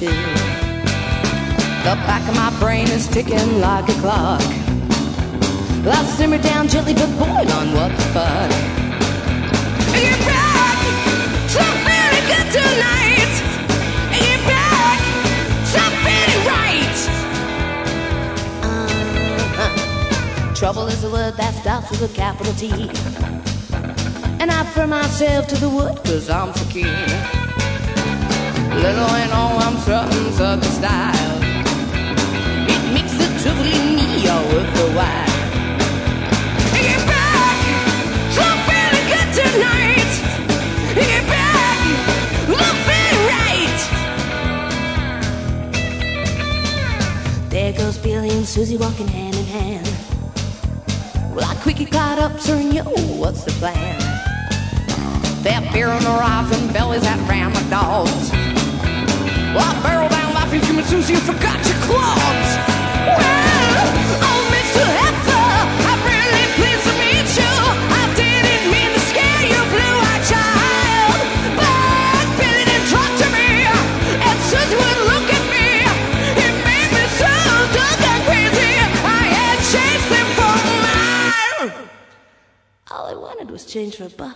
too. The back of my brain is ticking like a clock. I'll simmer down gently, but boy, on what the fuck. Get back, so feeling good tonight. Get back, so feeling right. Trouble is a word that starts with a capital T, and I prefer myself to the wood, cause I'm so keen. Little and all, I'm strutting sucker style. It makes the trouble in me all worth the while. Get back, so feeling good tonight. Get back, look feeling right. There goes Billy and Susie walking hand in hand. Well, I quickly caught up, sir, and yo, what's the plan? That beer on the rise and bellies that ram my dogs. Well, I barrel down laughing, human Susie, you forgot your clogs. Well, oh, Mr. Heffer, I'm really pleased to meet you. I didn't mean to scare you, blue-eyed child. But Billy didn't talk to me, and Susie wouldn't look at me. It made me so dark and crazy. I had chased them for miles. All I wanted was change for a buck.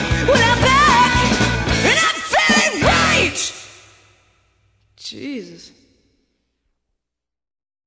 Jesus.